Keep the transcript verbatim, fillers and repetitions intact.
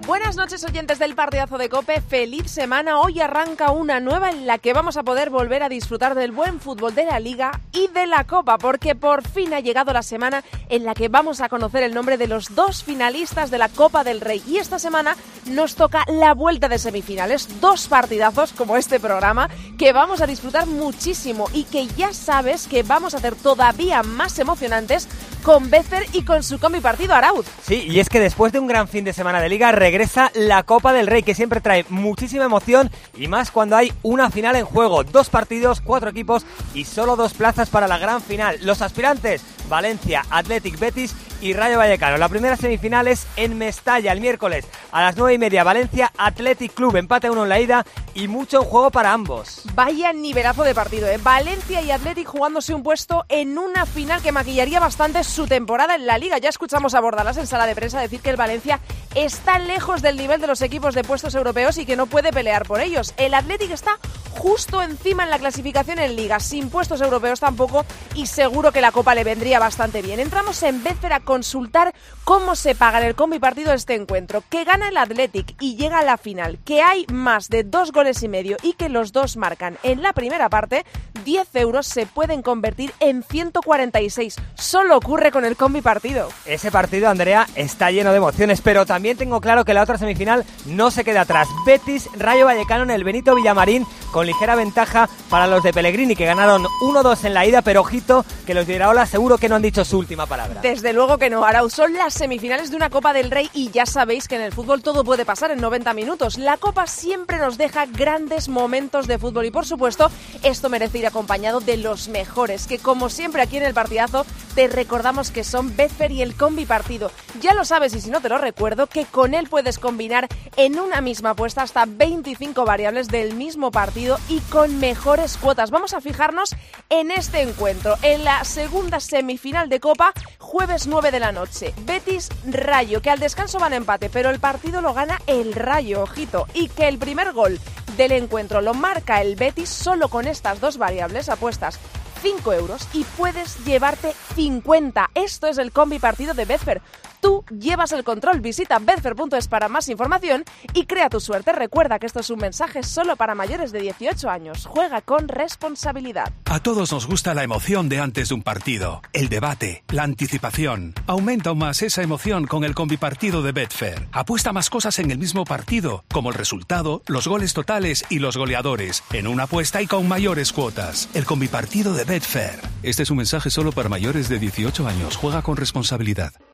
Buenas noches, oyentes del Partidazo de COPE. Feliz semana. Hoy arranca una nueva en la que vamos a poder volver a disfrutar del buen fútbol de la Liga y de la Copa, porque por fin ha llegado la semana en la que vamos a conocer el nombre de los dos finalistas de la Copa del Rey. Y esta semana nos toca la vuelta de semifinales. Dos partidazos como este programa que vamos a disfrutar muchísimo y que ya sabes que vamos a hacer todavía más emocionantes con Betfair y con su combi partido, Arauz. Sí, y es que después de un gran fin de semana de Liga regresa la Copa del Rey, que siempre trae muchísima emoción y más cuando hay una final en juego. Dos partidos, cuatro equipos y solo dos plazas para la gran final. Los aspirantes: Valencia, Athletic, Betis y Rayo Vallecano. La primera semifinal es en Mestalla el miércoles a las nueve y media. Valencia Athletic Club, empate a uno en la ida y mucho en juego para ambos. Vaya nivelazo de partido, ¿eh? Valencia y Athletic jugándose un puesto en una final que maquillaría bastante su temporada en la Liga. Ya escuchamos a Bordalas en sala de prensa decir que el Valencia está lejos del nivel de los equipos de puestos europeos y que no puede pelear por ellos. El Athletic está justo encima en la clasificación en Liga, sin puestos europeos tampoco, y seguro que la Copa le vendría bastante bien. Entramos en Betfair a consultar cómo se paga en el combi partido de este encuentro. Que gana el Athletic y llega a la final, que hay más de dos goles y medio y que los dos marcan en la primera parte, diez euros se pueden convertir en ciento cuarenta y seis. Solo ocurre con el combi partido. Ese partido, Andrea, está lleno de emociones, pero también tengo claro que la otra semifinal no se queda atrás. Betis, Rayo Vallecano en el Benito Villamarín, con ligera ventaja para los de Pellegrini, que ganaron uno dos en la ida, pero ojito que los de Iraola seguro que no han dicho su última palabra. Desde luego que no, Arau. Son las semifinales de una Copa del Rey y ya sabéis que en el fútbol todo puede pasar en noventa minutos. La Copa siempre nos deja grandes momentos de fútbol y, por supuesto, esto merece ir acompañado de los mejores, que como siempre aquí en el Partidazo te recordamos que son Betfair y el combi partido. Ya lo sabes, y si no te lo recuerdo, que con él puedes combinar en una misma apuesta hasta veinticinco variables del mismo partido y con mejores cuotas. Vamos a fijarnos en este encuentro, en la segunda semifinal de Copa, jueves nueve de la noche. Betis Rayo, que al descanso van a empate, pero el partido lo gana el Rayo, ojito, y que el primer gol del encuentro lo marca el Betis. Solo con estas dos variables apuestas cinco euros y puedes llevarte cincuenta. Esto es el combi partido de Betfair. Tú llevas el control. Visita betfair punto es para más información y crea tu suerte. Recuerda que esto es un mensaje solo para mayores de dieciocho años. Juega con responsabilidad. A todos nos gusta la emoción de antes de un partido, el debate, la anticipación. Aumenta aún más esa emoción con el combipartido de Betfair. Apuesta más cosas en el mismo partido, como el resultado, los goles totales y los goleadores, en una apuesta y con mayores cuotas. El combipartido de Betfair. Este es un mensaje solo para mayores de dieciocho años. Juega con responsabilidad.